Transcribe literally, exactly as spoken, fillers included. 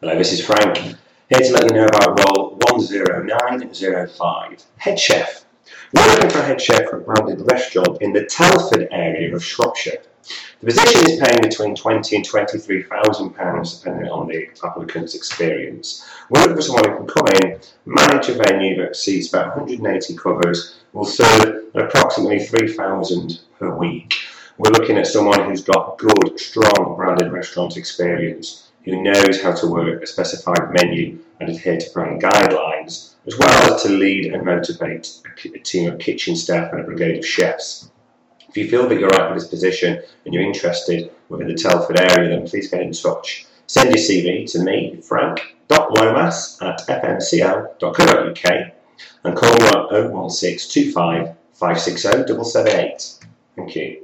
Hello, this is Frank, here to let you know about role one zero nine zero five, Head Chef. We're looking for a head chef for a branded restaurant in the Telford area of Shropshire. The position is paying between twenty and twenty-three thousand pounds depending on the applicant's experience. We're looking for someone who can come in, manage a venue that seats about one hundred eighty covers, will serve at approximately three thousand per week. We're looking at someone who's got good, strong branded restaurant experience, who knows how to work a specified menu and adhere to brand guidelines, as well as to lead and motivate a team of kitchen staff and a brigade of chefs. If you feel that you're right for this position and you're interested within the Telford area, then please get in touch. Send your C V to me, frank dot lomas at f m c l dot co dot u k, and call me on oh one six two five, five six oh, seven seven eight. Thank you.